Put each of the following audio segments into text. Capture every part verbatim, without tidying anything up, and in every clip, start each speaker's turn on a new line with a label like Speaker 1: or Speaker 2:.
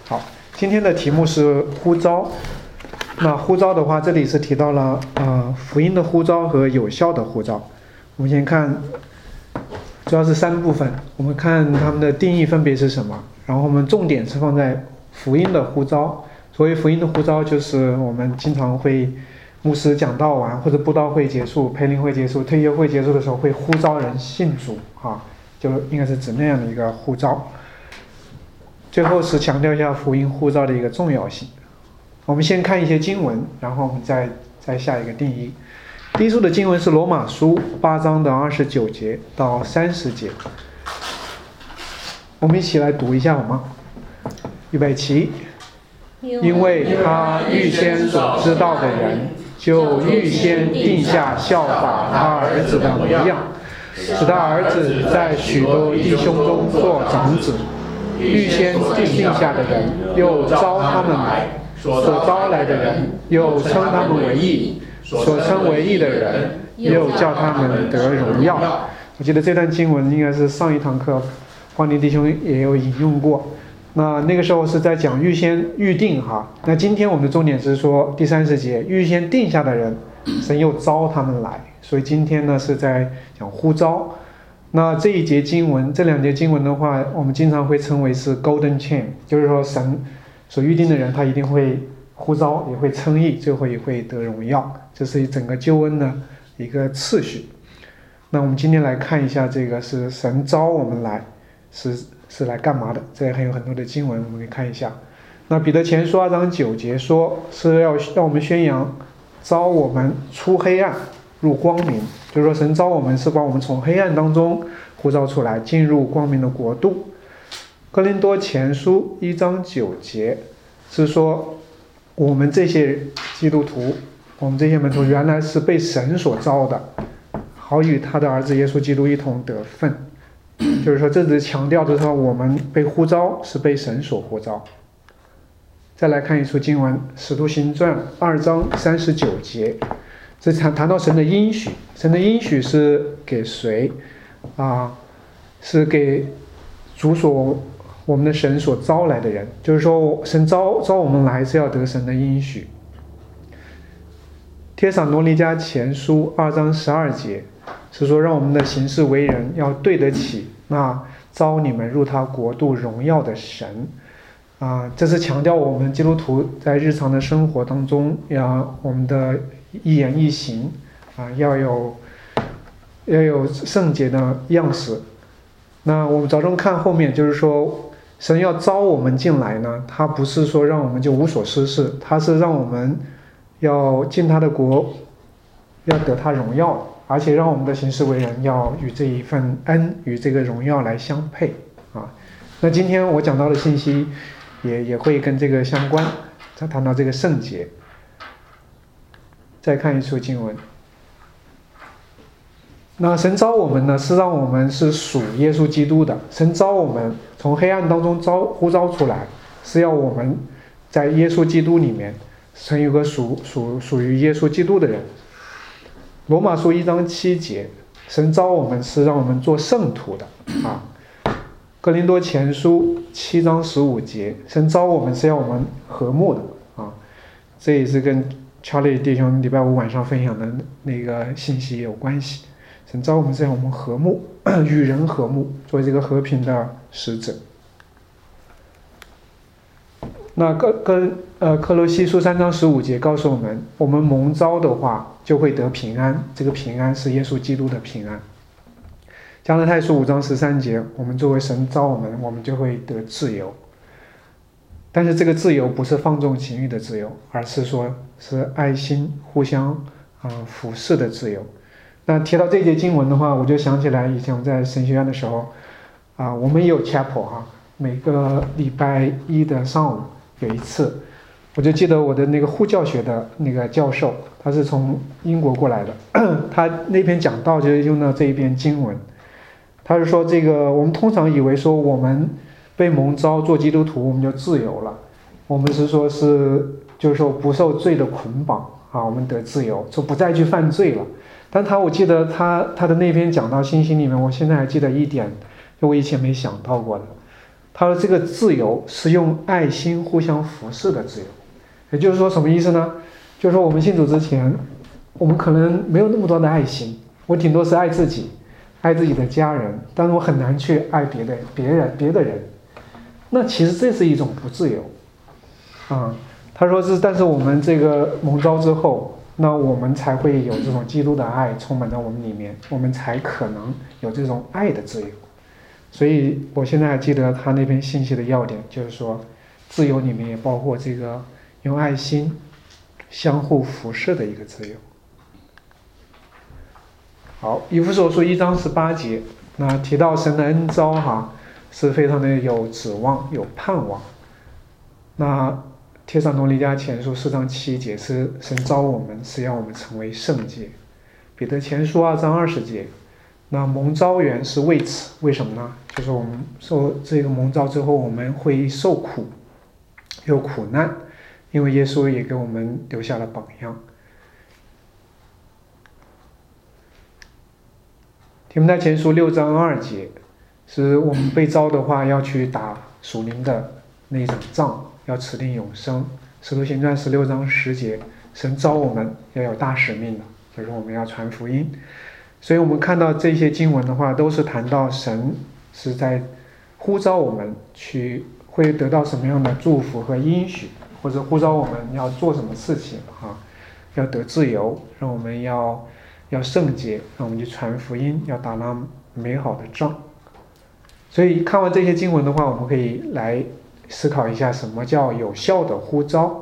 Speaker 1: 好，今天的题目是呼召。那呼召的话，这里是提到了呃福音的呼召和有效的呼召。我们先看，主要是三部分，我们看他们的定义分别是什么，然后我们重点是放在福音的呼召。所谓福音的呼召，就是我们经常会牧师讲道完或者布道会结束、培灵会结束、退休会结束的时候，会呼召人信主啊，就应该是指那样的一个呼召。最后是强调一下福音呼召的一个重要性。我们先看一些经文，然后我们再再下一个定义。第一处的经文是罗马书八章的二十九节到三十节，我们一起来读一下好吗？预备起。因为他预先所知道的人，就预先定下效法他儿子的模样，使他儿子在许多弟兄中做长子。预先定下的人，又招他们来；所招来的人，又称他们为义；所称为义的人，又叫他们得荣耀。我记得这段经文应该是上一堂课黄林弟兄也有引用过。那那个时候是在讲预先预定哈。那今天我们的重点是说第三十节，预先定下的人，神又招他们来。所以今天呢是在讲呼召。那这一节经文，这两节经文的话，我们经常会称为是 golden chain， 就是说神所预定的人，他一定会呼召，也会称义，最后也会得荣耀。这是整个救恩的一个次序。那我们今天来看一下，这个是神招我们来，是是来干嘛的？这还有很多的经文，我们可以看一下。那彼得前书二章九节说，是要让我们宣扬招我们出黑暗入光明，就是说神招我们是把我们从黑暗当中呼召出来，进入光明的国度。哥林多前书一章九节是说，我们这些基督徒，我们这些门徒原来是被神所招的，好与他的儿子耶稣基督一同得分。就是说这只是强调就是说我们被呼召是被神所呼召。再来看一处经文，使徒行传二章三十九节，这谈谈到神的应许。神的应许是给谁啊？是给主所我们的神所招来的人，就是说神招招我们来是要得神的应许。帖撒罗尼迦前书二章十二节是说，让我们的行事为人要对得起那招你们入他国度荣耀的神啊。这是强调我们基督徒在日常的生活当中，要我们的一言一行啊，要有要有圣洁的样式。那我们着重看后面，就是说神要招我们进来呢，他不是说让我们就无所事事，他是让我们要进他的国，要得他荣耀，而且让我们的行事为人要与这一份恩与这个荣耀来相配啊。那今天我讲到的信息也也会跟这个相关，他谈到这个圣洁。再看一处经文，那神招我们呢，是让我们是属耶稣基督的。神招我们从黑暗当中招呼召出来，是要我们在耶稣基督里面成有个属属属于耶稣基督的人。罗马书一章七节，神招我们是让我们做圣徒的啊。哥林多前书七章十五节，神招我们是要我们和睦的啊。这也是跟查理弟兄礼拜五晚上分享的那个信息有关系。神招我们是要我们和睦，与人和睦，作为这个和平的使者。那跟跟呃克罗西书三章十五节告诉我们，我们蒙召的话就会得平安，这个平安是耶稣基督的平安。加拉太书五章十三节，我们作为神召我们，我们就会得自由。但是这个自由不是放纵情欲的自由，而是说是爱心互相啊、呃、服侍的自由。那提到这节经文的话，我就想起来以前我在神学院的时候啊、呃，我们也有 chapel 哈、啊，每个礼拜一的上午有一次，我就记得我的那个护教学的那个教授，他是从英国过来的，他那篇讲道就是用到这一篇经文。他是说这个我们通常以为说我们被蒙召做基督徒我们就自由了，我们是说是就是说不受罪的捆绑啊，我们得自由，就不再去犯罪了。但他我记得他他的那篇讲到信息里面，我现在还记得一点，就我以前没想到过的。 他说这个自由是用爱心互相服侍的自由。也就是说什么意思呢？就是说我们信主之前，我们可能没有那么多的爱心，我顶多是爱自己，爱自己的家人，但是我很难去爱别的别人别的人。那其实这是一种不自由啊。他说是，但是我们这个蒙召之后，那我们才会有这种基督的爱充满在我们里面，我们才可能有这种爱的自由。所以我现在还记得他那篇信息的要点，就是说自由里面也包括这个用爱心相互服侍的一个自由。好，以弗所书一章十八节，那提到神的恩召哈，是非常的有指望有盼望。那帖撒罗尼迦前书四章七节是神召我们是要我们成为圣洁。彼得前书二章二十节，那蒙召原是为此，为什么呢？就是我们受这个蒙召之后，我们会受苦，有苦难，因为耶稣也给我们留下了榜样。提摩太前书六章二节，是我们被召的话要去打属灵的那一场仗，要持定永生。使徒行传十六章十节，神召我们要有大使命的，就是我们要传福音。所以我们看到这些经文的话，都是谈到神是在呼召我们去会得到什么样的祝福和应许，或者呼召我们要做什么事情啊，要得自由，让我们要要圣洁，让我们去传福音，要打那美好的仗。所以看完这些经文的话，我们可以来思考一下什么叫有效的呼召。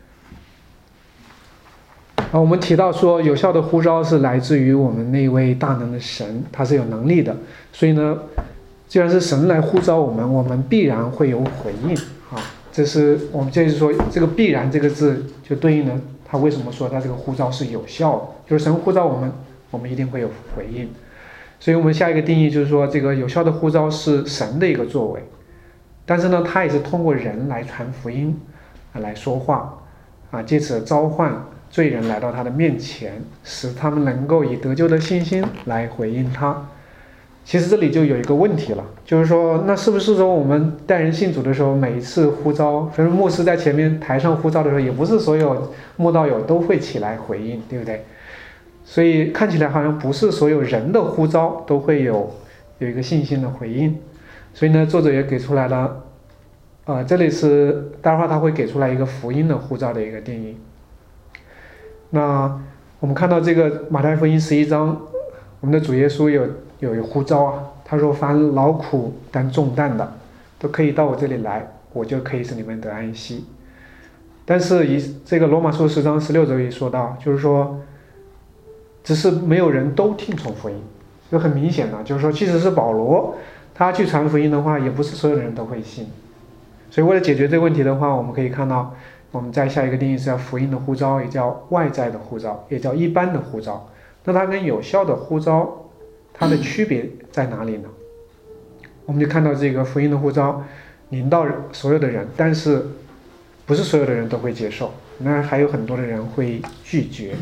Speaker 1: 啊，我们提到说有效的呼召是来自于我们那位大能的神，他是有能力的。所以呢，既然是神来呼召我们，我们必然会有回应啊。这是我们就是说这个必然这个字就对应了他为什么说他这个呼召是有效的，就是神呼召我们，我们一定会有回应。所以我们下一个定义就是说，这个有效的呼召是神的一个作为，但是呢，他也是通过人来传福音啊，来说话啊，借此召唤罪人来到他的面前，使他们能够以得救的信心来回应他。其实这里就有一个问题了，就是说那是不是说我们带人信主的时候，每一次呼召，比如牧师在前面台上呼召的时候，也不是所有慕道友都会起来回应，对不对？所以看起来好像不是所有人的呼召都会有有一个信心的回应。所以呢，作者也给出来了呃，这里是待会儿他会给出来一个福音的呼召的一个定义。那我们看到这个马太福音十一章，我们的主耶稣有有一呼召啊，他说凡劳苦担重担的都可以到我这里来，我就可以使你们得安息。但是以这个罗马书十章十六节也说到，就是说只是没有人都听从福音，就很明显了，就是说即使是保罗他去传福音的话，也不是所有的人都会信。所以为了解决这个问题的话，我们可以看到我们在下一个定义是叫福音的呼召，也叫外在的呼召，也叫一般的呼召。那它跟有效的呼召它的区别在哪里呢？我们就看到这个福音的呼召临到所有的人，但是不是所有的人都会接受，那还有很多的人会拒绝。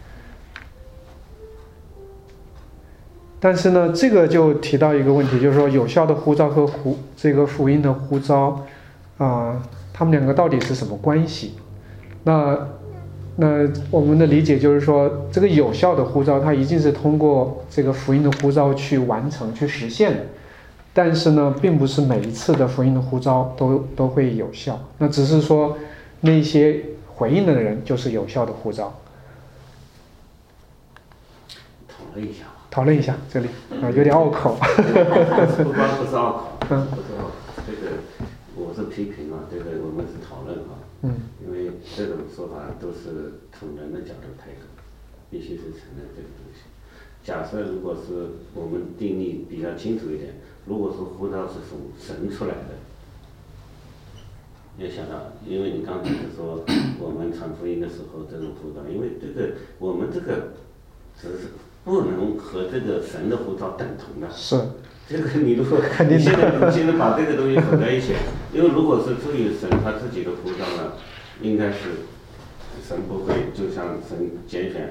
Speaker 1: 但是呢，这个就提到一个问题，就是说有效的呼召和呼这个福音的呼召啊、呃，他们两个到底是什么关系？那那我们的理解就是说，这个有效的呼召它一定是通过这个福音的呼召去完成去实现的，但是呢并不是每一次的福音的呼召都都会有效，那只是说那些回应的人就是有效的呼召。
Speaker 2: 讨论一下
Speaker 1: 讨论一下这里啊，有点拗口。
Speaker 2: 不光不是拗口，
Speaker 1: 嗯，
Speaker 2: 不是拗口，这个我是批评啊，这个我们是讨论啊，
Speaker 1: 嗯，
Speaker 2: 因为这种说法都是从人的角度态度，必须是承认这个东西。假设如果是我们定义比较清楚一点，如果是呼召是从神出来的，要想到，因为你刚才是说我们传福音的时候这种呼召，因为这个我们这个只是不能和这个神的呼召等同的。
Speaker 1: 是。
Speaker 2: 这个你如果你现在你现在把这个东西混在一起，因为如果是出于神他自己的呼召呢，应该是神不会就像神拣选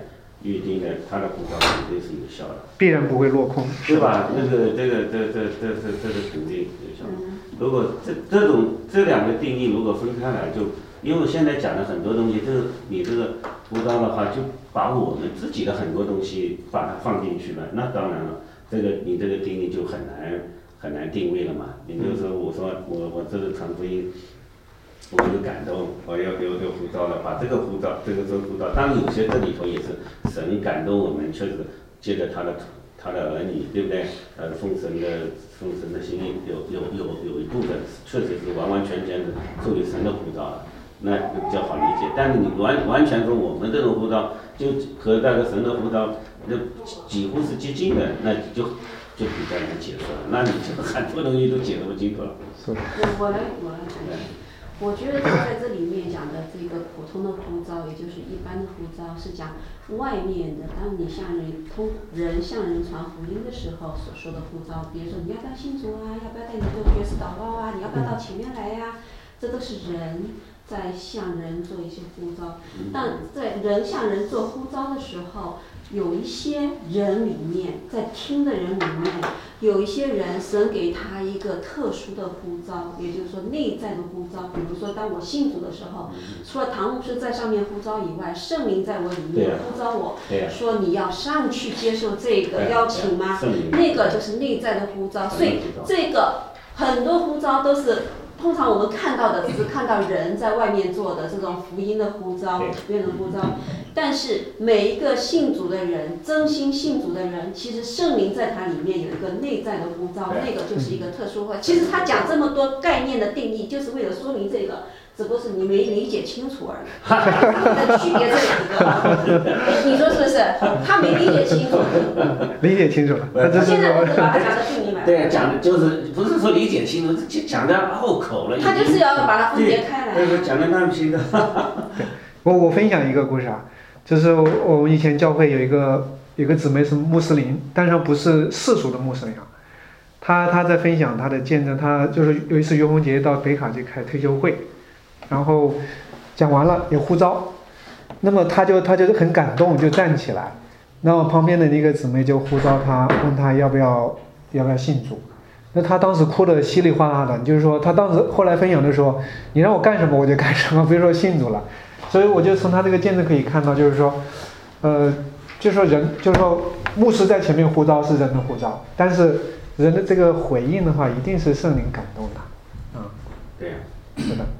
Speaker 2: 预定的，他的护照肯定是有效的，
Speaker 1: 必然不会落空，
Speaker 2: 对吧？那个这个这这这这这个肯定有效。如果这这种这两个定义如果分开来，就因为现在讲的很多东西，这个你这个护照的话，就把我们自己的很多东西把它放进去了，那当然了，这个你这个定义就很难很难定位了嘛。也就是说，我说我我这个传福音。我有感动，我要有有护照了，把这个护照，这个这个护照，当然有些这里头也是神感动我们，确实借着他的他的儿女，对不对？呃，奉神的奉神的心意，有有有有一部分确实是完完全全的作为神的护照了，那比较好理解。但是你完完全说我们这种护照就和那个神的护照，就几乎是接近的，那就就比较难解释了。那你就很多东西都解释不清楚了。
Speaker 3: 我我来我来谈一下。我觉得在这里面讲的这个普通的呼召，也就是一般的呼召，是讲外面的。当你向人通人向人传福音的时候所说的呼召，比如说你要不要信主啊，要不要带你做爵士祷告啊，你要不要到前面来呀、啊，这都是人在向人做一些呼召。但在人向人做呼召的时候，有一些人里面，在听的人里面，有一些人神给他一个特殊的呼召，也就是说内在的呼召。比如说，当我信主的时候，除了唐牧师在上面呼召以外，圣灵在我里面呼召我，说你要上去接受这个邀请吗？那个就是内在的呼召。所以这个很多呼召都是。通常我们看到的只是看到人在外面做的这种福音的呼召，福音的呼召，但是每一个信主的人，真心信主的人，其实圣灵在他里面有一个内在的呼召，那个就是一个特殊化。其实他讲这么多概念的定义，就是为了说明这个，只不过是你没理解清楚而已。的区别这两个，你说是不是？他没理解清楚。
Speaker 1: 理解清楚了。
Speaker 3: 现在我就把它讲的定义嘛。
Speaker 2: 对，讲的就是不是说理解清楚，讲的拗口了。
Speaker 3: 他就是要把它分别开来。
Speaker 2: 对，讲的那么清的。
Speaker 1: 对，我我分享一个故事啊，就是我我们以前教会有一个有个姊妹是穆斯林，但是不是世俗的穆斯林啊。他他在分享他的见证，他就是有一次于洪杰到北卡去开退休会，然后讲完了有呼召，那么他就他就很感动，就站起来，那么旁边的那个姊妹就呼召他，问他要不要要不要信主。那他当时哭得稀里哗啦的，就是说他当时后来分享的时候，你让我干什么我就干什么，比如说信主了。所以我就从他这个见证可以看到，就是说，呃，就是说人，就是说牧师在前面呼召是人的呼召，但是人的这个回应的话，一定是圣灵感动的，啊、嗯，
Speaker 2: 对呀、
Speaker 1: 啊，是的。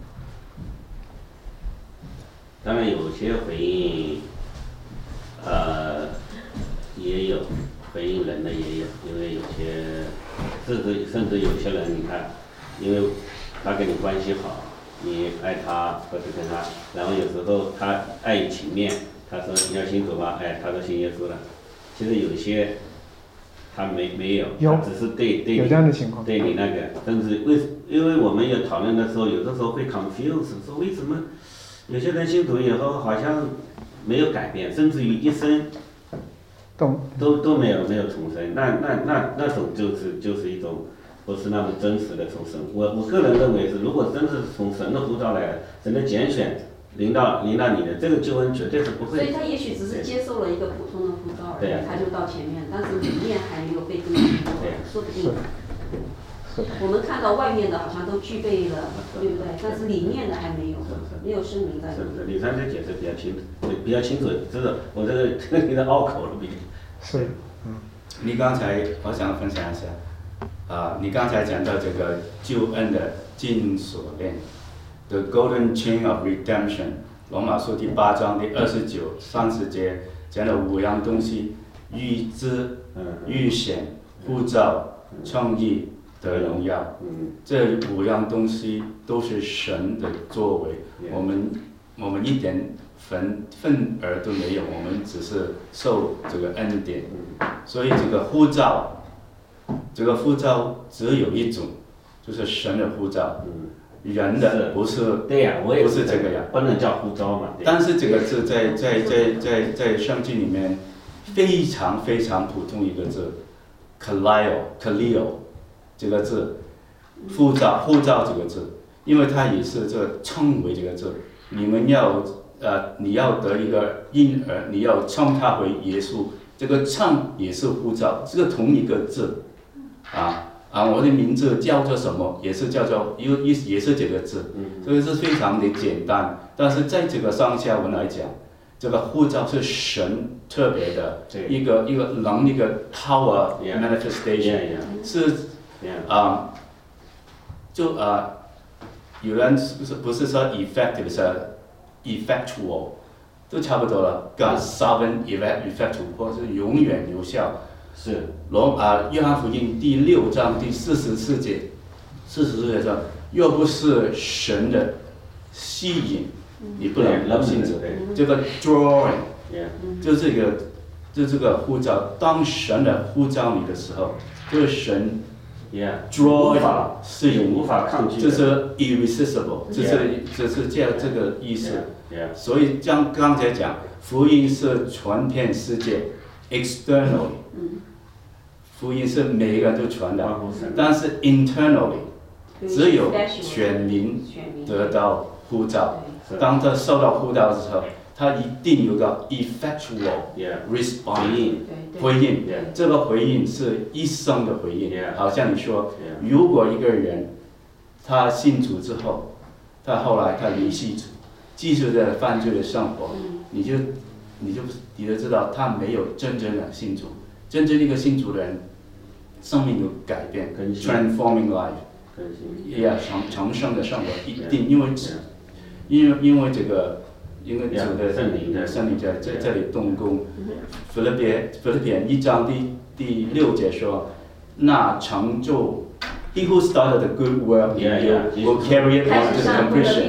Speaker 2: 当然有些回应，呃，也有回应人的也有，因为有些。甚至甚至有些人，你看，因为他跟你关系好，你爱他或者跟他，然后有时候他碍于情面，他说你要信主吧，哎，他说信耶稣了。其实有些他没没有，
Speaker 1: 有
Speaker 2: 他只是对对
Speaker 1: 有这样的情况，
Speaker 2: 对你那个，甚至为因为我们有讨论的时候，有的时候会 confuse， 说为什么有些人信主以后好像没有改变，甚至于一生。都都没有没有重生，那那那那种就是就是一种不是那么真实的从神。我我个人认为是，如果真是从神的呼召来的，神的拣选临到临到你的，这个救恩绝对是不会。
Speaker 3: 所以他也许只是接受了一个普通的呼召而已，他就到前面，但是里面还没有被更新过，说不定。我们看到外面的好像都具备了，对不对？但是里面的还没有，没有圣灵在。
Speaker 2: 是是，李三这解释比较清，比较清楚，知道我这个这个有点拗口了，比。
Speaker 1: 是，嗯。
Speaker 4: 你刚才我想分享一下，啊、呃，你刚才讲到这个救恩的金锁链 ，The Golden Chain of Redemption， 罗马书第八章第二十九、三十节讲了五样东西：预知、预显、呼召、创意。的荣耀，这五样东西都是神的作为，我们我们一点份份额都没有，我们只是受这个恩典，所以这个呼召，这个呼召只有一种，就是神的呼召，人的不是，
Speaker 2: 对呀，我也
Speaker 4: 不是这个呀，
Speaker 2: 不能叫呼召嘛。
Speaker 4: 但是这个字在在在在在圣经里面非常非常普通一个字 ，kaleo，kaleo。这个字，呼召呼召这个字，因为它也是这称为这个字，你们要呃你要得一个婴儿，你要称他为耶稣，这个称也是呼召，这个同一个字，啊啊，我的名字叫做什么，也是叫做也也是这个字，这个是非常的简单，但是在这个上下文来讲，这个呼召是神特别的一个一个能力的 power manifestation， 是啊，就啊，有人不是说 effective 是 effectual， 都差不多了 ，God's sovereign effectual 或是永远有效。是罗啊，约翰福音第六章第四十四节，四十四节说，若不是神的吸引，你不能能信主。这个 drawing， 就这个，就这个呼召，当神的呼召你的时候，就是神 draw 是
Speaker 2: 无法抗拒，
Speaker 4: 就是 irresistible， 就是就是这样这个意思。所以像刚才讲，福音是传遍世界 ，externally。福音是每一个人都传的，但是 internally 只有选民得到呼召。当他受到呼召的时候，他一定有个 effectual response 回应。这个回应是一生的回应。好像你说，如果一个人他信主之后，他后来他离弃主，继续在犯罪的生活，你就你就你就知道他没有真正的信主。真正一个信主的人，生命有改变 ，transforming life， 长长生的生活一定，因为因为因为这个，因为主的圣灵圣灵在在这里动工。腓立比腓立比一章第第六节说，那成就 ，He who started the good work in you will carry it on to completion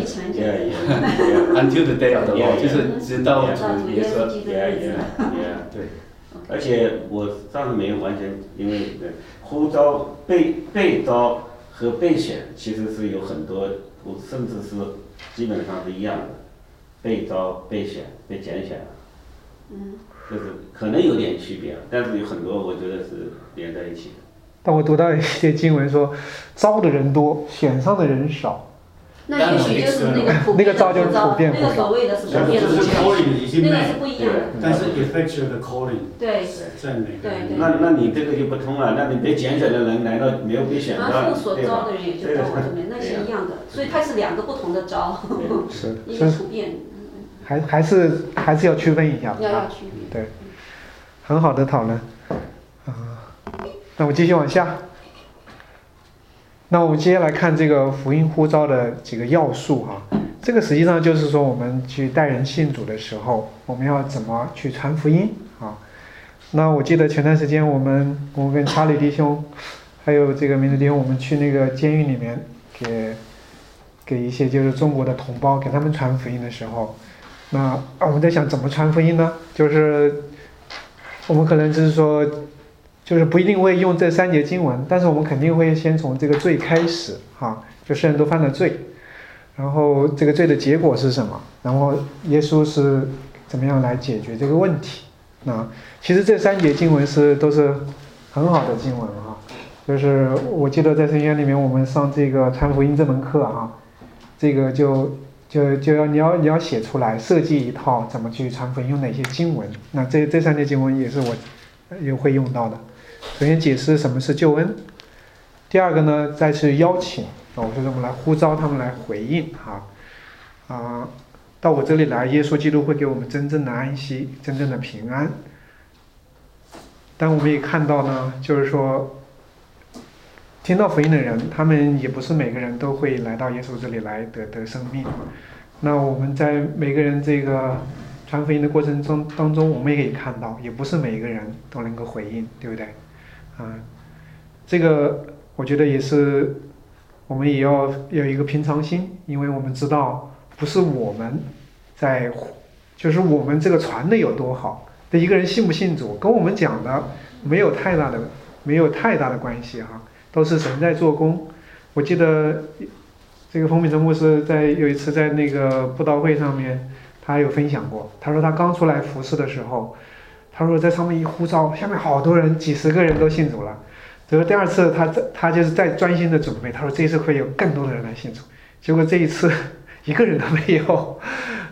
Speaker 4: until the day of the Lord， 就是直到主耶稣。对。
Speaker 2: 而且我上次没有完全，因为呼召、被被召和被选其实是有很多，甚至是基本上是一样的，被召、被选、被拣选，嗯，就是可能有点区别，但是有很多我觉得是连在一起的。
Speaker 1: 但我读到一些经文说，招的人多，选上的人少。
Speaker 3: 那也许就是那个普遍的呼召，那个所谓的是普遍的呼召，那个是不一样的。
Speaker 5: 但是 effectual 的 calling，
Speaker 3: 对，
Speaker 5: 在每个人。
Speaker 2: 那那你这个就不通了，那你被拣选的人难道没有被选到？
Speaker 3: 那父所招的人也就到我这边，那是一样的，所以它是两个不同的招，
Speaker 1: 是
Speaker 3: 一个普遍。
Speaker 1: 还还是还是要区分一下。
Speaker 3: 要要区别。
Speaker 1: 对，很好的讨论。啊，那我继续往下。那我们接下来看这个福音呼召的几个要素哈，这个实际上就是说我们去带人信主的时候，我们要怎么去传福音啊？那我记得前段时间我们我跟查理弟兄，还有这个明子弟兄，我们去那个监狱里面给给一些就是中国的同胞给他们传福音的时候，那我们在想怎么传福音呢？就是我们可能就是说。就是不一定会用这三节经文，但是我们肯定会先从这个罪开始哈，就世人都犯了罪，然后这个罪的结果是什么？然后耶稣是怎么样来解决这个问题？那其实这三节经文是都是很好的经文哈，就是我记得在神学院里面我们上这个传福音这门课哈，这个就就就要你要你要写出来，设计一套怎么去传福音，用哪些经文？那这这三节经文也是我也会用到的。首先解释什么是救恩，第二个呢，再去邀请啊，我说我们来呼召他们来回应哈啊，到我这里来，耶稣基督会给我们真正的安息，真正的平安。但我们也看到呢，就是说，听到福音的人，他们也不是每个人都会来到耶稣这里来得得生命。那我们在每个人这个传福音的过程中当中，我们也可以看到，也不是每一个人都能够回应，对不对？啊，这个我觉得也是，我们也要有一个平常心，因为我们知道不是我们在，就是我们这个传的有多好，这一个人信不信主，跟我们讲的没有太大的没有太大的关系哈，都是神在做工。我记得这个冯秉成牧师在有一次在那个布道会上面，他有分享过，他说他刚出来服侍的时候。他说在上面一呼召，下面好多人，几十个人都信主了。结果第二次他他就是在专心的准备，他说这一次会有更多的人来信主。结果这一次一个人都没有，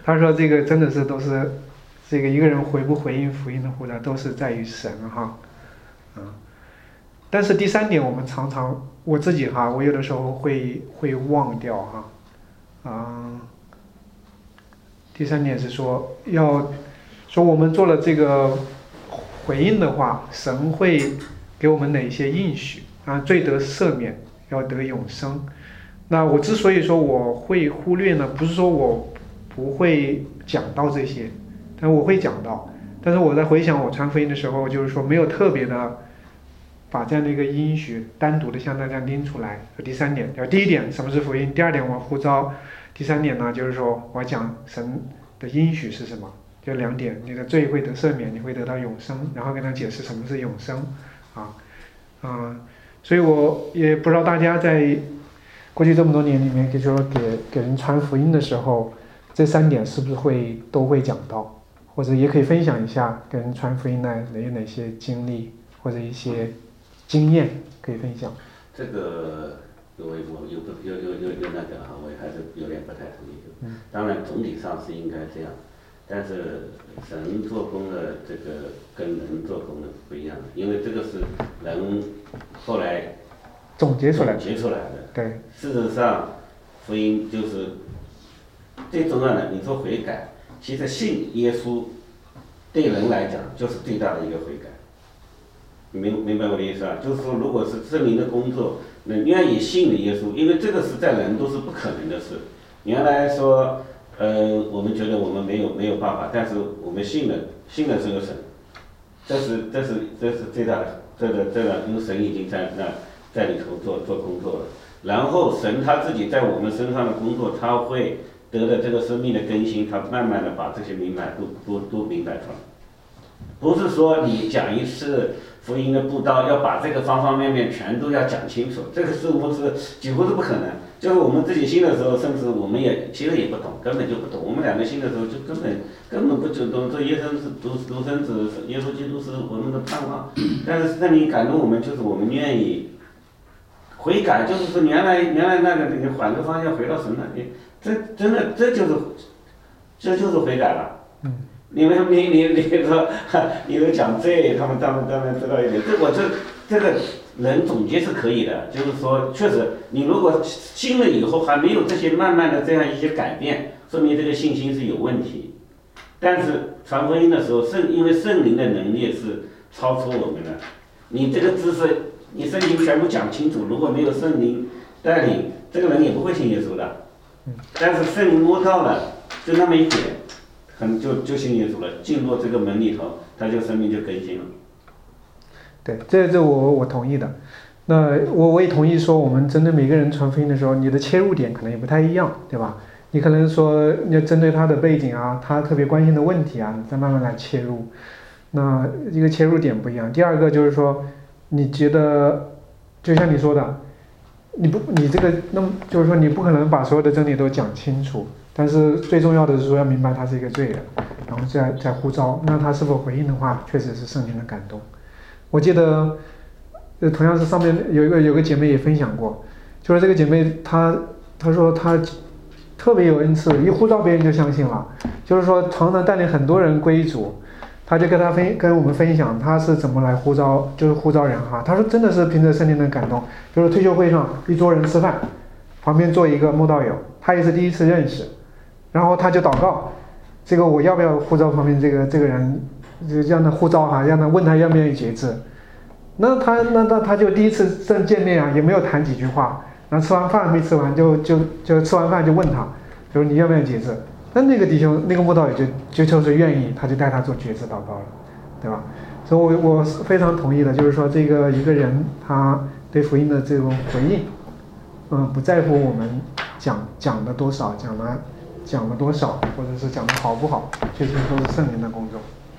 Speaker 1: 他说这个真的是都是这个一个人回不回应福音的呼召，都是在于神哈，嗯。但是第三点，我们常常我自己哈，我有的时候会会忘掉哈，嗯。第三点是说要说我们做了这个回应的话，神会给我们哪些应许啊？罪得赦免，要得永生。那我之所以说我会忽略呢，不是说我不会讲到这些，但我会讲到。但是我在回想我传福音的时候，就是说没有特别的把这样的一个应许单独的向大家拎出来。第三点，第一点什么是福音？第二点我呼召。第三点呢，就是说我讲神的应许是什么，就两点，你的罪会得赦免，你会得到永生，然后跟他解释什么是永生，啊，嗯，所以我也不知道大家在过去这么多年里面，就是说给给人传福音的时候，这三点是不是会都会讲到，或者也可以分享一下给人传福音的有哪些经历或者一些经验可以分享。
Speaker 2: 这个。因为我有有有有有那个哈，我还是有点不太同意。当然总体上是应该这样，但是神做工的这个跟人做工的不一样，因为这个是人后来
Speaker 1: 总结出来
Speaker 2: 总结出来的。
Speaker 1: 对。
Speaker 2: 事实上，福音就是最重要的。你说悔改，其实信耶稣对人来讲就是最大的一个悔改。你明明白我的意思啊？就是说，如果是圣灵的工作。人愿意信了耶稣，因为这个是在人都是不可能的事。原来说，呃，我们觉得我们没有没有办法，但是我们信了信了这个神，这是这是这是最大的，这个这个，因为神已经在那在里头做做工作了。然后神他自己在我们身上的工作，他会得到这个生命的更新，他慢慢的把这些明白都都都明白出来。不是说你讲一次福音的布道，要把这个方方面面全都要讲清楚，这个是我是几乎是不可能。就是我们自己信的时候，甚至我们也其实也不懂，根本就不懂。我们两个信的时候就根本根本不就懂这耶稣是独独生子，耶稣基督是我们的盼望。但是圣灵感动我们，就是我们愿意悔改，就是说原来原来那个你换个方向回到神那里，这真的这就是这就是悔改了。嗯。你们你你你说，你都讲这，他们他们当然知道一点。这我这这个人总结是可以的，就是说，确实，你如果信了以后还没有这些慢慢的这样一些改变，说明这个信心是有问题。但是传福音的时候，圣因为圣灵的能力是超出我们的，你这个知识，你圣经全部讲清楚，如果没有圣灵带领，这个人也不会信耶稣的。但是圣灵摸到了，就那么一点。很就就信耶稣了，进入这个门里头，他就生命就更新了。
Speaker 1: 对，这这我我同意的。那我我也同意说，我们针对每个人传福音的时候，你的切入点可能也不太一样，对吧？你可能说你要针对他的背景啊，他特别关心的问题啊，你再慢慢来切入。那一个切入点不一样。第二个就是说，你觉得就像你说的，你不你这个那么就是说你不可能把所有的真理都讲清楚。但是最重要的是说要明白他是一个罪人，然后再再呼召，那他是否回应的话，确实是圣灵的感动。我记得，呃，同样是上面有一个有个姐妹也分享过，就是这个姐妹她她说她特别有恩赐，一呼召别人就相信了，就是说常常带领很多人归主，她就跟她分跟我们分享她是怎么来呼召，就是呼召人哈。她说真的是凭着圣灵的感动，就是退休会上一桌人吃饭，旁边坐一个慕道友，她也是第一次认识。然后他就祷告，这个我要不要呼召旁边这个这个人，就让他呼召哈，让他问他愿不愿意节制。那他那他他就第一次正见面啊，也没有谈几句话，然后吃完饭没吃完就就就吃完饭就问他，就说你愿不愿意节制？那那个弟兄那个慕道友就就就是愿意，他就带他做节制祷告了，对吧？所以我我非常同意的，就是说这个一个人他对福音的这种回应，嗯，不在乎我们讲讲的多少，讲了。讲了多少，或者是讲的好不好，确实都是圣灵的工作。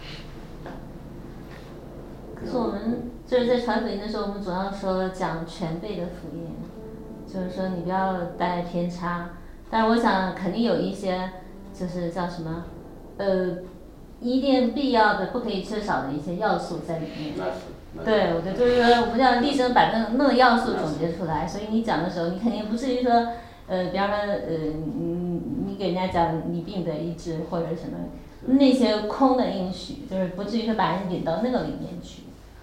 Speaker 6: 可是我们就是在传福音的时候，我们总要说讲全备的福音，就是说你不要带偏差。但是我想肯定有一些，就是叫什么，呃，一定必要的、不可以缺少的一些要素在里面。对，我觉得就是说，我们要立正把那那个要素总结出来。所以你讲的时候，你肯定不至于说。呃，比方说，呃，你你给给人家讲你病得医治或者什么那些空的应许，就是不至于说把人引到那个里面去。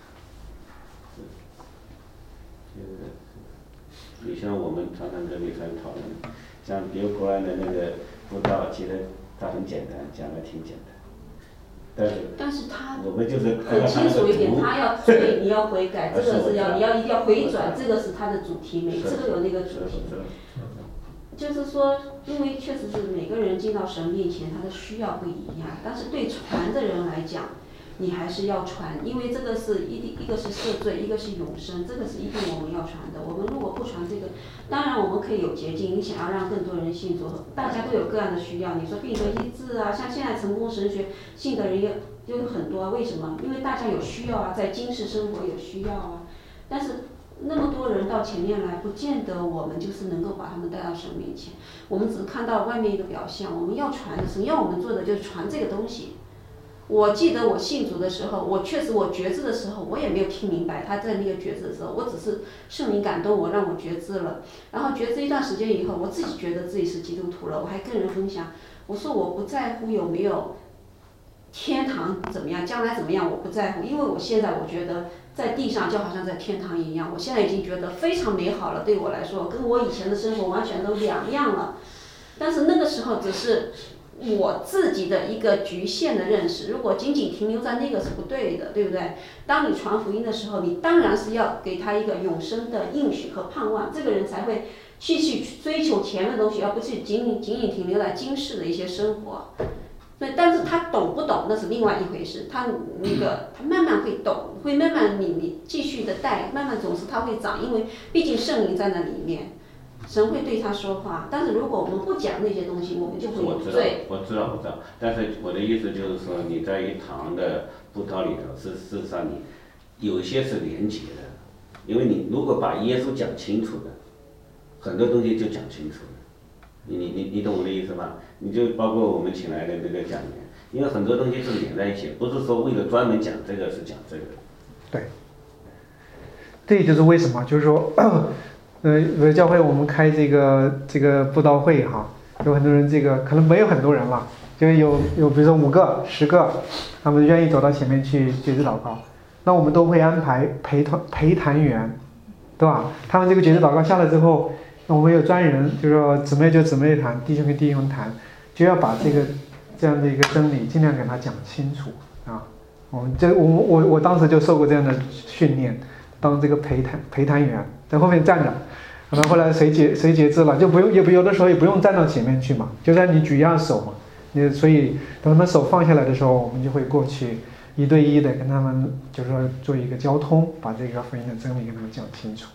Speaker 2: 你像我们常常跟李川讨论，像比如国外的那个布道，其实它很简单，讲的挺简单。但是，
Speaker 3: 但是他
Speaker 2: 我们就是
Speaker 3: 很清楚一点，他要对你要悔改，这个是要你要一定要回转，这个是他的主题，每次都有那个主题。就是说，因为确实是每个人进到神面前，他的需要不一样，但是对传的人来讲，你还是要传，因为这个是一定一个是赦罪，一个是永生，这个是一定我们要传的。我们如果不传这个，当然我们可以有捷径，你想要让更多人信主，大家都有各样的需要。你说病得医治啊，像现在成功神学信的人也就有很多，为什么？因为大家有需要啊，在今世生活有需要啊。但是那么多人到前面来，不见得我们就是能够把他们带到神面前。我们只看到外面一个表象，我们要传的，神要我们做的就是传这个东西。我记得我信主的时候，我确实我觉知的时候，我也没有听明白他在那个觉知的时候，我只是圣灵感动我，让我觉知了。然后觉知一段时间以后，我自己觉得自己是基督徒了，我还跟人分享，我说我不在乎有没有天堂怎么样，将来怎么样，我不在乎，因为我现在我觉得在地上就好像在天堂一样，我现在已经觉得非常美好了，对我来说，跟我以前的生活完全都两样了。但是那个时候只是我自己的一个局限的认识，如果仅仅停留在那个是不对的，对不对？当你传福音的时候，你当然是要给他一个永生的应许和盼望，这个人才会继续追求前面的东西，而不是仅仅仅仅停留在今世的一些生活。对，但是他懂不懂那是另外一回事，他那个他慢慢会懂，会慢慢你你继续的带，慢慢总是他会长，因为毕竟圣灵在那里面。神会对他说话，但是如果我们不讲那些东西，我们就会有罪。
Speaker 2: 我知道，我知道，我知道。但是我的意思就是说，你在一堂的布道里头，事事实上你有一些是连结的，因为你如果把耶稣讲清楚的，很多东西就讲清楚了。你你你你懂我的意思吧？你就包括我们请来的这个讲员，因为很多东西是连在一起，不是说为了专门讲这个是讲这个。
Speaker 1: 对。这就是为什么，就是说。呃，有的教会我们开这个这个布道会哈，有很多人这个可能没有很多人了，就有有比如说五个、十个，他们愿意走到前面去觉知祷告，那我们都会安排陪团陪谈员，对吧？他们这个觉知祷告下来之后，我们有专人，就是说姊妹就姊妹谈，弟兄跟弟兄谈，就要把这个这样的一个真理尽量给他讲清楚啊。我们这我我我当时就受过这样的训练，当这个陪谈陪谈员，在后面站着。然后后来谁节谁节制了，就不用也不有的时候也不用站到前面去嘛，就在你举一下手嘛，你所以等他们手放下来的时候，我们就会过去一对一的跟他们就是说做一个交通，把这个福音的真理跟他们讲清楚。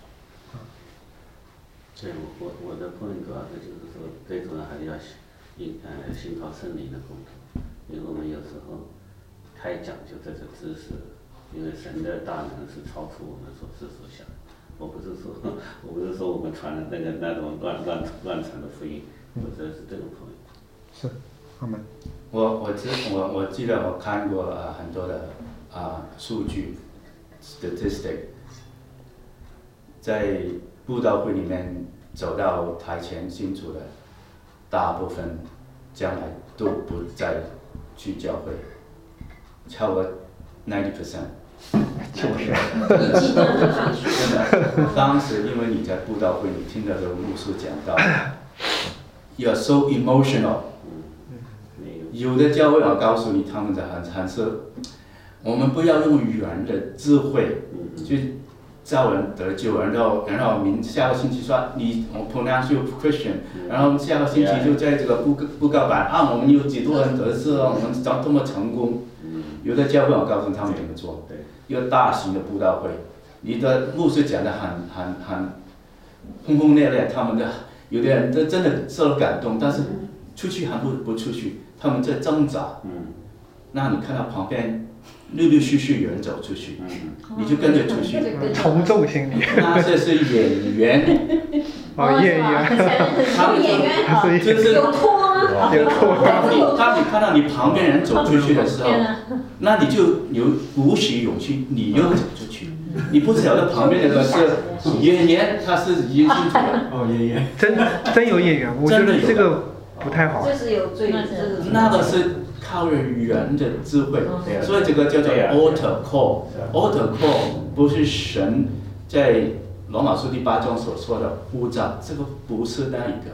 Speaker 2: 对，我我的 point 主要是就是说，最主要还是要依呃信靠圣灵的工作，因为我们有时候太讲究这个知识，因为神的大能是超出我们所知所想。我不是说，我不是说我们传的那个那种乱乱乱传的福音，我这是这种朋友。
Speaker 1: 是，阿门。
Speaker 4: 我我记我我记得我看过呃很多的啊、呃、数据 ，statistic， 在布道会里面走到台前信主的，大部分将来都不再去教会，超过 ninety percent。
Speaker 1: 就是，
Speaker 4: 真的，当时因为你在布道会，你听到这个牧师讲到 ，you're so emotional。有的教会我告诉你，他们的很很是，我们不要用人的智慧去叫人得救，然后然后明下个星期说你我 pronounce you Christian， 然后下个星期就在这个布布告板啊，我们有几多人得赦，我们怎多么成功。有的教会我告诉他们怎么做。一个大型的布道会，你的牧师讲的很很很轰轰烈烈，他们的有的人真真的受了感动，但是出去还不不出去，他们在挣扎。嗯。那你看到旁边陆陆续续有人走出去，嗯、你就跟着出去。
Speaker 1: 从众心理。
Speaker 4: 那这是演员。
Speaker 1: 哦，演员。
Speaker 3: 他们演员
Speaker 4: 就是
Speaker 3: 有托吗？
Speaker 1: 有托。
Speaker 4: 当你看到你旁边人走出去的时候。那你就有鼓起勇气，你又走出去。你不晓得旁边那个是演员，他是已经进去了。
Speaker 5: 哦，演员，
Speaker 1: 真真有演员，我觉得这个不太好。
Speaker 3: 这是有罪，这是
Speaker 4: 那个是靠人的智慧，所以这个叫做 altar call。altar call 不是神在罗马书第八章所说的呼召，这个不是那一个。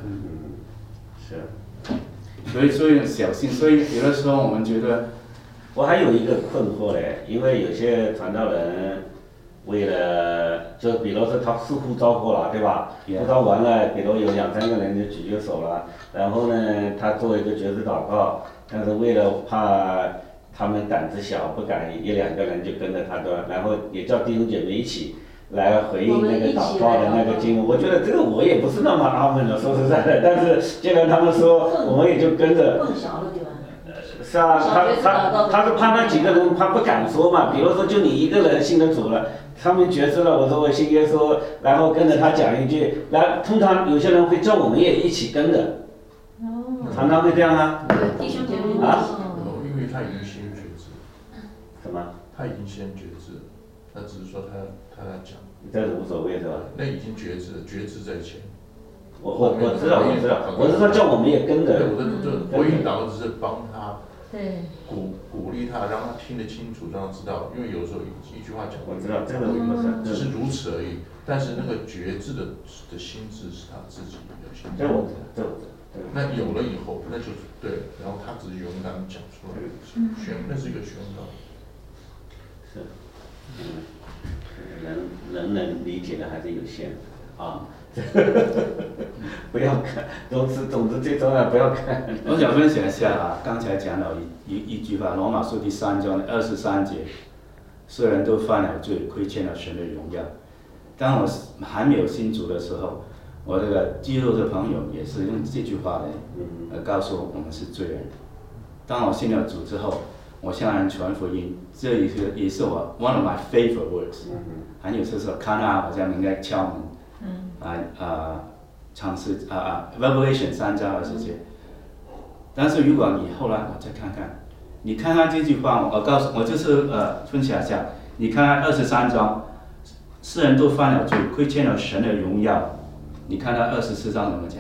Speaker 2: 是。
Speaker 4: 所以所以小心，所以有的时候我们觉得，
Speaker 2: 我还有一个困惑嘞，因为有些传道人。为了，就比如说他是呼召过了，对吧？呼召完了，比如有两三个人就举举手了，然后呢，他做一个决志祷告，但是为了怕他们胆子小，不敢一两个人就跟着他的，然后也叫弟兄姐妹一起来回应那个祷告的那个经文。我觉得这个我也不是那么阿门的，说实在的，但是既然他们说，我们也就跟着。
Speaker 3: 更小了，对吧？
Speaker 2: 是啊，他他他是怕那几个人他不敢说嘛，比如说就你一个人信了主了。他们觉知了，我说我信耶稣，然后跟着他讲一句，然后通常有些人会叫我们也一起跟着，哦、常常会这样啊。
Speaker 3: 弟兄姐妹
Speaker 2: 啊，
Speaker 7: 因为他已经先觉知。
Speaker 2: 什么？
Speaker 7: 他已经先觉知，他只是说他他在讲。
Speaker 2: 这是无所谓是吧？
Speaker 7: 那已经觉知了，觉知在前。
Speaker 2: 我我我知道我知道，我是说叫我们也跟着。
Speaker 7: 对，我的这回应祷告只是帮他。
Speaker 6: 对，
Speaker 7: 鼓鼓励他，让他听得清楚，让他知道，因为有时候一一句话讲，
Speaker 2: 我知道这个不是，
Speaker 7: 只是如此而已。但是那个觉知的的心智是他自己的心智。
Speaker 2: 这我知道，这我知道。
Speaker 7: 那有了以后，那就是对，然后他只是勇敢地讲出来，宣，那是一个宣告。
Speaker 2: 是，嗯，人人能理解的还是有限的啊。不要看，总之总之最重要不要看。
Speaker 4: 我想分享一下啊，刚才讲了一一一句话，罗马书第三章的二十三节，世人都犯了罪，亏欠了神的荣耀。当我还没有信主的时候，我这个基督的朋友也是用这句话来呃告诉我们是罪人。当我信了主之后，我向人传福音，这也是也是我 one of my favorite words。还有就是看到好像人家敲门。嗯，啊啊，尝试啊啊 ，Revelation 三章二十节。但是如果你后来我再看看，你看看这句话，我告诉我就是呃分享一下，你看看二十三章，世人都犯了罪，亏欠了神的荣耀。你看到二十四章怎么讲？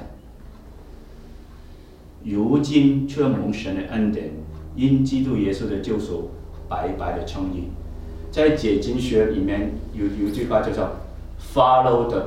Speaker 4: 如今却蒙神的恩典，因基督耶稣的救赎，白白的称义。在解经学里面有有一句话叫做 follow the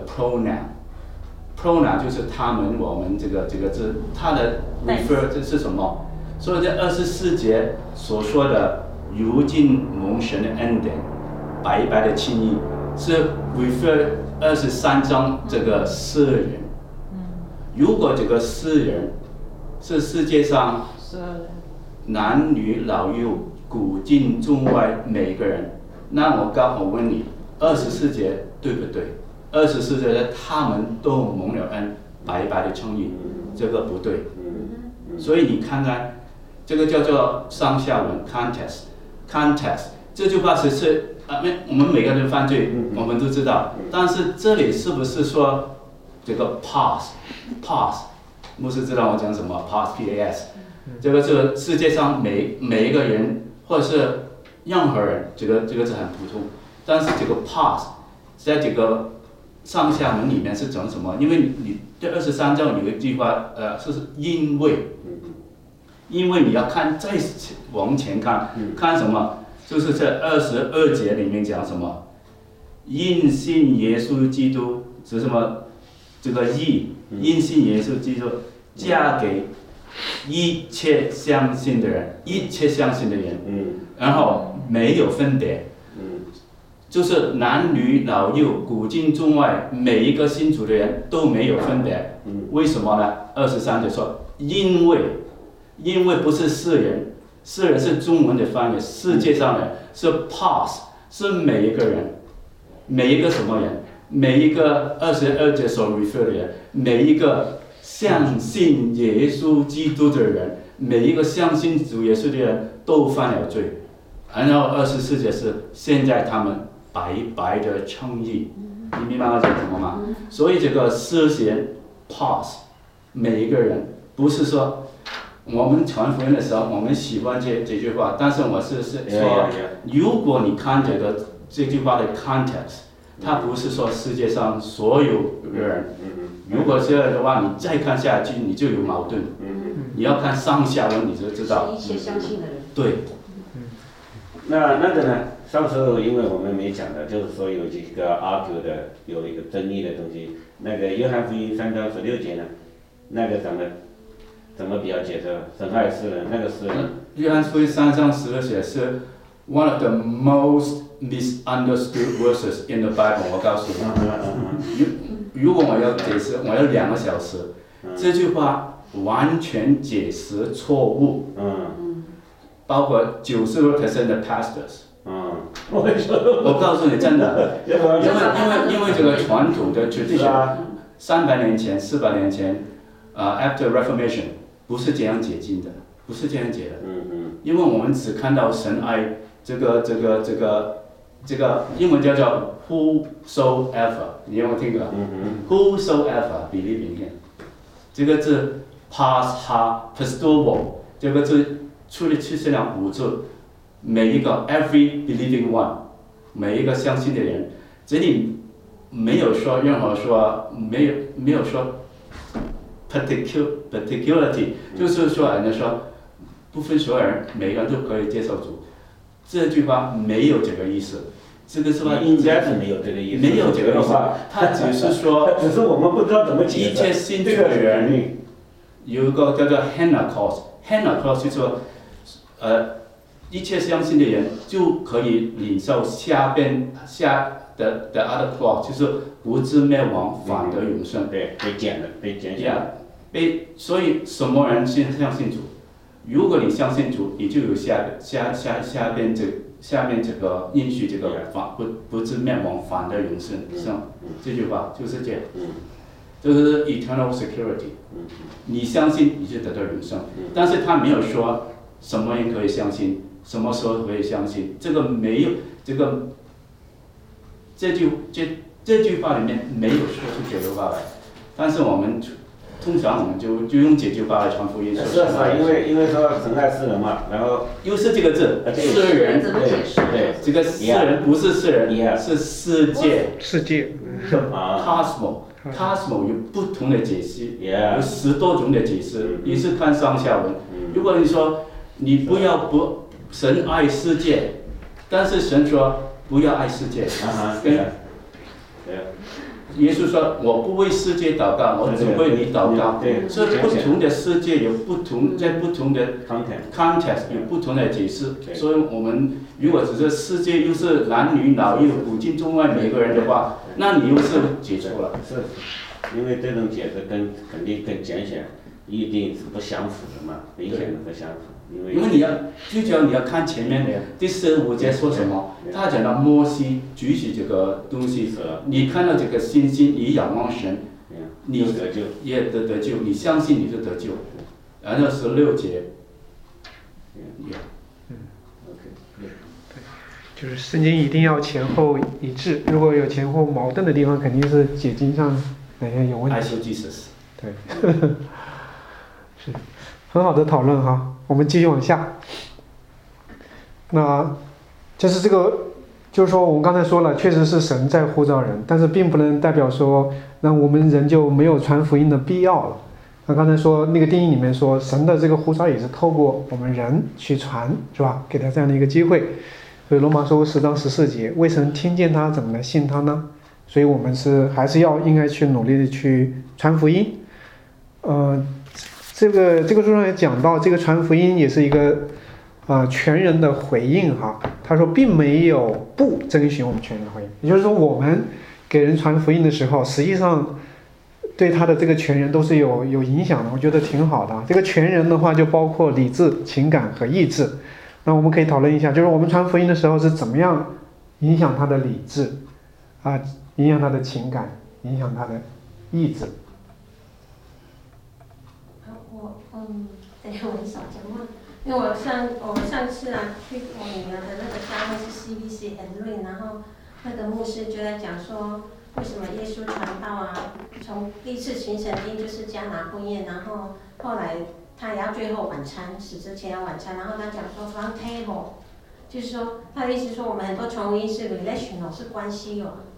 Speaker 4: pronoun，pronoun 就是他们我们这个这个字，它的 refer 这是什么？所以这二十四节所说的如今蒙神的恩典，白白的称义，是 refer 二十三章这个世人。如果这个世人是世界上男女老幼、古今中外每个人，那我告我问你，二十四节对不对？二十四节他们都蒙了恩，白白的称义，这个不对。所以你看看，这个叫做上下文 context，context 这句话是是啊，我们每个人犯罪，我们都知道，但是这里是不是说这个 pass pass？牧师知道我讲什么 pass P A S， 这个是世界上每每一个人或者是任何人，这个这个是很普通，但是这个 pass 在这个上下文里面是讲什么？因为你这二十三章有一句话，呃，是因为，因为你要看再往前看，看什么？就是这二十二节里面讲什么？因信耶稣基督是什么？这个义，因信耶稣基督嫁给一切相信的人，一切相信的人，然后没有分别，就是男女老幼、古今中外每一个信主的人都没有分别。为什么呢？二十三节说，因为，因为不是世人，世人是中文的翻译，世界上的是 pass， 是每一个人，每一个什么人？每一个二十二节所 refer 的人，每一个相信耶稣基督的人，每一个相信主耶稣的人都犯了罪。然后二十四节是现在他们白白的称义，你明白我讲什么吗？所以这个诗贤 pass 每一个人，不是说我们传福音的时候我们喜欢这这句话，但是我是是说，如果你看这个这句话的 context。 它不是说世界上所有人。如果这样的话，你再看下去，你就有矛盾。你要看上下文，你就知道。
Speaker 3: 一切相信的人。
Speaker 4: 对。
Speaker 2: 那那个呢？上次因为我们没讲的，就是说有几个 argue 的，有一个争议的东西。那个约翰福音三章十六节呢，那个怎么怎么比较解释？神爱世人，那个是。
Speaker 4: 约翰福音三章十六节是 one of the most misunderstood verses in the Bible。我告诉你，如如果我要解释，我要两个小时。这句话完全解释错误。嗯。包括九十多 percent 的 pastors。嗯。我告诉你，真的，因为因为因为这个传统的 tradition， 三百年前、四百年前，啊、uh, ，after Reformation 不是这样解经的，不是这样解的。嗯嗯。因为我们只看到神爱这个这个这个这个英文叫做 whosoever， 你有没有听过？嗯嗯。whosoever believe in him， 这个字 pas ha pastoral， 这个字出来出现了五字。每一个 every believing one， 每一个相信的人，这里没有说任何说没有没有说 particular particularity， 就是说人家说不分所有人，每个人都可以接受主，这句话没有这个意思。这个是吧？
Speaker 2: 应该是没有这个意思。
Speaker 4: 没有这个意思，他只是说，
Speaker 2: 只是我们不知道怎么解释。
Speaker 4: 一切信主的人有一个叫做 Pentecost，Pentecost 就是说，呃。一切相信的人就可以领受下边下的的 other clause， 就是不至灭亡，反得永生。
Speaker 2: 对，被减的，被减下。
Speaker 4: Yeah， 被所以什么人先相信主？如果你相信主，你就有下下下下边这下面这个应许这个反不不至灭亡，反得永生。是吧？这句话就是这样。这个是 eternal security。你相信你就得到永生，但是他没有说什么人可以相信。什么时候可以相信？这个没有，这个这句这这句话里面没有说出这句话来，但是我们通常我们就就用这句话来传福音。
Speaker 2: 是啊，因为因为说神爱世人嘛，然后
Speaker 4: 又是这个字，世人，对，这个世人不是世人，是世界，
Speaker 1: 世界
Speaker 4: ，cosmo，cosmo 有不同的解释，有十多种的解释，也是看上下文。如果你说你不要不。神爱世界，但是神说不要爱世界。啊跟耶稣说：“我不为世界祷告，我只为你祷告。”所以不同的世界有不同，在不同的 context 有不同的解释。所以我们如果只是世界又是男女老幼古今中外每个人的话，那你又是解错了。
Speaker 2: 是，因为这种解释跟肯定跟简显一定是不相符的嘛，明显的不相符。
Speaker 4: 因为你要，就讲你要看前面的第十五节说什么，他讲到摩西举起这个东西，你看到这个星星，你仰望神，你也得得救，你相信你就得救。然后十六节，
Speaker 1: 嗯，就是圣经一定要前后一致，如果有前后矛盾的地方，肯定是解经上哪些有问题。对，是很好的讨论哈。我们继续往下，那就是这个，就是说我们刚才说了，确实是神在呼召人，但是并不能代表说，那我们人就没有传福音的必要了。那刚才说那个定义里面说，神的这个呼召也是透过我们人去传，是吧？给他这样的一个机会。所以罗马书十章十四节，未曾听见他，怎么来信他呢？所以我们是还是要应该去努力的去传福音，呃。这个这个书上也讲到，这个传福音也是一个啊、呃、全人的回应哈。他说并没有不遵循我们全人的回应，也就是说我们给人传福音的时候，实际上对他的这个全人都是有有影响的，我觉得挺好的。这个全人的话就包括理智、情感和意志。那我们可以讨论一下，就是我们传福音的时候是怎么样影响他的理智啊，影响他的情感，影响他的意志。
Speaker 8: 我嗯，等一下我小讲话，因为我上我们上次啊去我女儿的那个单位是 C B C Andrew， 然后那个牧师就在讲说，为什么耶稣传道啊，从第一次行神经就是迦拿婚宴，然后后来他也要最后晚餐，死之前要晚餐，然后他讲说 from table， 就是说他的意思说我们很多传福音是 relational 是关系哦，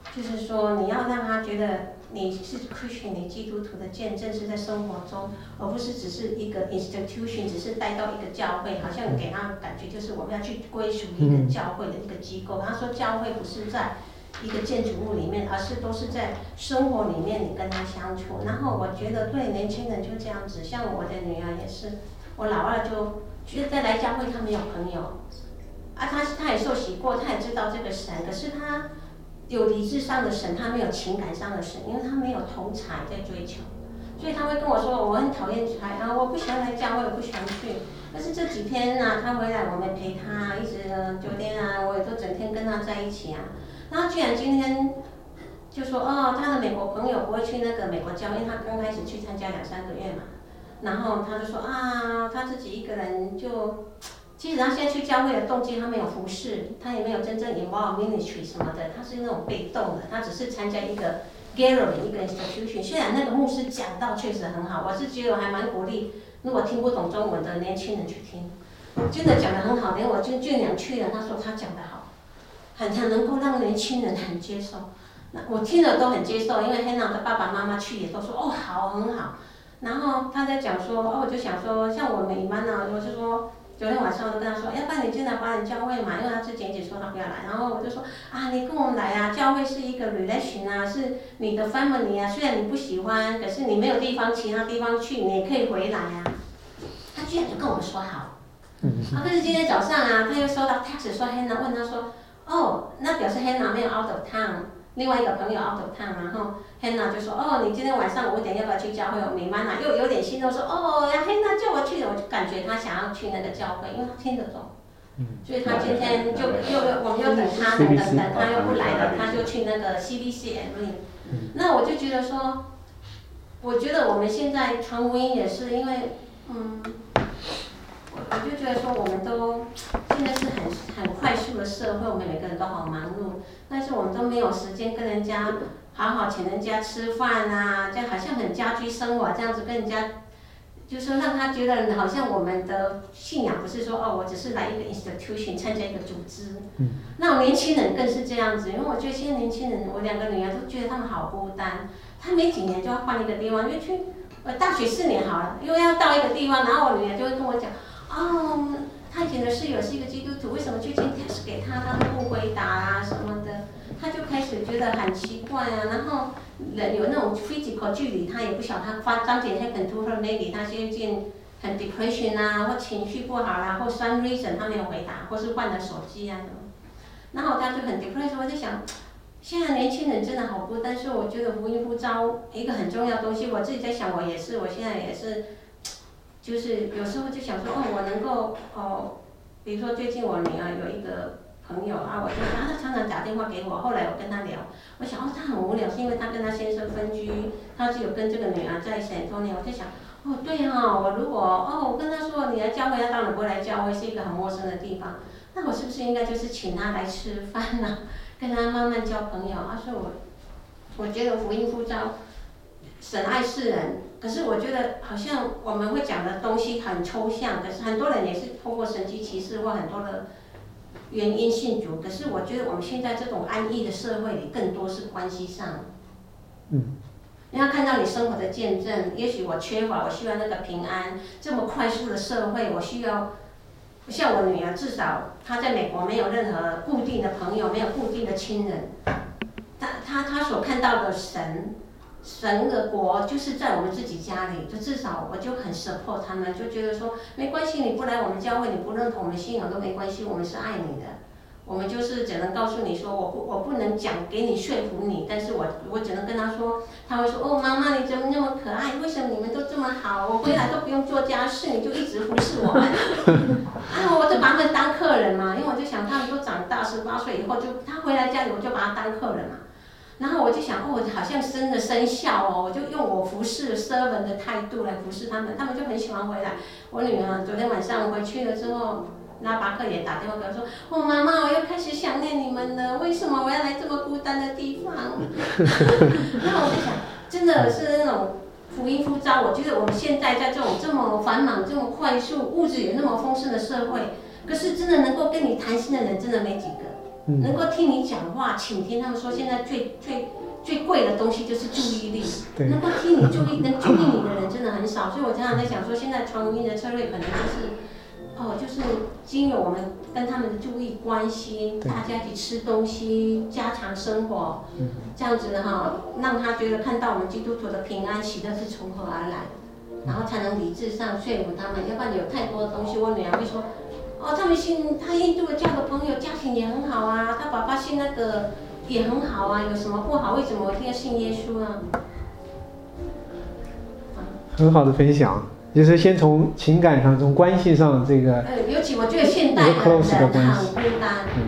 Speaker 8: 就是说你要让他觉得你是 Christian， 你基督徒的见证是在生活中，而不是只是一个 institution， 只是带到一个教会，好像给他感觉就是我们要去归属一个教会的一个机构。他说教会不是在一个建筑物里面，而是都是在生活里面你跟他相处。然后我觉得对年轻人就这样子，像我的女儿也是，我老二就觉得在来教会他没有朋友，啊他他也受洗过，他也知道这个神，可是他有理智上的神，他没有情感上的神，因为他没有同财在追求，所以他会跟我说我很讨厌财啊，我不喜欢来教会，我不喜欢去。但是这几天呢、啊，他回来我们陪他，一直九天啊，我也都整天跟他在一起啊。然后居然今天就说哦，他的美国朋友不会去那个美国教会，因为他刚开始去参加两三个月嘛。然后他就说啊，他自己一个人就，其实他现在去教会的动机，他没有服侍，他也没有真正 involve ministry 什么的，他是那种被动的，他只是参加一个 gathering 一个 institution。虽然那个牧师讲道确实很好，我是觉得我还蛮鼓励，如果听不懂中文的年轻人去听，真的讲得很好，连我俊俊良去了，他说他讲得好。很很能够让年轻人很接受，那我听了都很接受，因为 Hannah 的爸爸妈妈去也都说哦好很好，然后他在讲说哦我就想说像我们一般呢，我就说昨天晚上我就跟他说，要不然你进来华人教会嘛，因为他之前一直说他不要来，然后我就说啊你跟我们来啊，教会是一个 relation 啊，是你的 family 啊，虽然你不喜欢，可是你没有地方其他地方去，你也可以回来啊，他居然就跟我们说好，啊可是今天早上啊他又收到 text 说 Hannah 问他说。哦，那表示 Hannah 没有 out of town， 另外一个朋友 out of town， 然后 Hannah 就说，哦，你今天晚上五点要不要去教会？我明白了，又有点心动说，哦呀 Hannah 叫我去的，我就感觉他想要去那个教会，因为他听得懂，所以他今天就又又我们又等他等等等，他又不来了，他就去那个 C B C M。那我就觉得说，我觉得我们现在传福音也是因为，嗯。我就觉得说，我们都现在是很很快速的社会，我们每个人都好忙碌，但是我们都没有时间跟人家好好请人家吃饭啊，这样好像很家居生活这样子跟人家，就是让他觉得好像我们的信仰不是说哦，我只是来一个 institution 参加一个组织。嗯。那年轻人更是这样子，因为我觉得现在年轻人，我两个女儿都觉得他们好孤单，他每几年就要换一个地方，因为去呃大学四年好了，又要到一个地方，然后我女儿就会跟我讲。哦，他以前的室友是一个基督徒，为什么去进 test 给他，他都不回答啊什么的，他就开始觉得很奇怪啊。然后人有那种 physical 距离，他也不晓得他发张姐 happen to her maybe 他最近很 depression 啊，或情绪不好啦、啊，或 some reason 他没有回答，或是换了手机啊什么。然后他就很 depression， 我在想，现在年轻人真的好孤单，所以我觉得福音呼召一个很重要的东西，我自己在想，我也是，我现在也是。就是有时候就想说，哦，我能够哦，比如说最近我女儿有一个朋友啊，我就啊，他常常打电话给我，后来我跟他聊，我想哦，他很无聊，是因为他跟他先生分居，他只有跟这个女儿在San Antonio，我在想，哦，对哈、哦，我如果哦，我跟他说你来教会，他当然不会来教会，是一个很陌生的地方，那我是不是应该就是请他来吃饭呢、啊，跟他慢慢交朋友？啊，所以我我觉得福音呼召，神爱世人。可是我觉得好像我们会讲的东西很抽象，可是很多人也是透过神迹奇事或很多的原因信主。可是我觉得我们现在这种安逸的社会里，更多是关系上。嗯。你要看到你生活的见证，也许我缺乏，我需要那个平安。这么快速的社会，我需要像我女儿，至少她在美国没有任何固定的朋友，没有固定的亲人。她她她所看到的神。神的国就是在我们自己家里，就至少我就很 support 他们，就觉得说没关系，你不来我们教会，你不认同我们信仰都没关系，我们是爱你的，我们就是只能告诉你说，我不我不能讲给你说服你，但是我我只能跟他说，他会说哦妈妈你怎么那么可爱，为什么你们都这么好，我回来都不用做家事，你就一直服侍我们，啊我就把他们当客人嘛，因为我就想他们都长大十八岁以后就他回来家里我就把他当客人嘛。然后我就想，哦，好像真的生效哦，我就用我服侍 servant 的态度来服侍他们，他们就很喜欢回来。我女儿昨天晚上回去了之后，拉巴克也打电话给我说，哦，妈妈，我又开始想念你们了，为什么我要来这么孤单的地方？然后我就想，真的是那种福音呼召，我觉得我们现在在这种这么繁忙、这么快速、物质也那么丰盛的社会，可是真的能够跟你谈心的人真的没几个。 嗯、能够听你讲话，倾听。他们说现在最最最贵的东西就是注意力，能够听你注意、能注意你的人真的很少。所以我常常在想说，现在传福音的策略可能就是，哦，就是经由我们跟他们的注意关系，大家一起吃东西，家常生活，嗯、这样子哈，让他觉得看到我们基督徒的平安喜乐是从何而来。然后才能理智上说服他们，要不然有太多的东西，我女儿会说，哦，他们信他印度的交的朋友家庭也很好啊，他爸爸信那个也很好啊，有什么不好？为什么我一定要信耶稣啊？
Speaker 1: 很好的分享，就是先从情感上、从关系上这个。
Speaker 8: 呃，尤其我觉得现代的人很孤单。
Speaker 1: 嗯。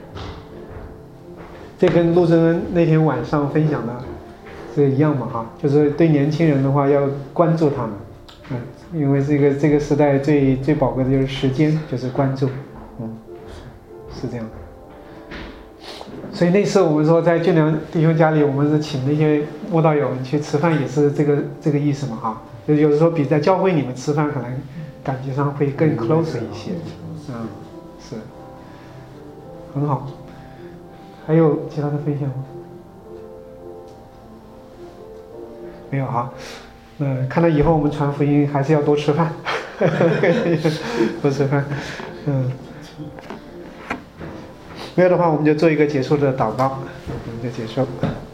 Speaker 1: 这跟陆正恩那天晚上分享的这个一样嘛哈，就是对年轻人的话要关注他们。嗯，因为这个这个时代最最宝贵的就是时间，就是关注，嗯，是这样的。所以那次我们说在俊良弟兄家里，我们是请那些慕道友们去吃饭，也是这个这个意思嘛哈。就有的时候比在教会里面吃饭，可能感觉上会更 close 一些，嗯，是，很好。还有其他的分享吗？没有哈。嗯，看来以后我们传福音还是要多吃饭，多吃饭，嗯，没有的话我们就做一个结束的祷告，我们就结束。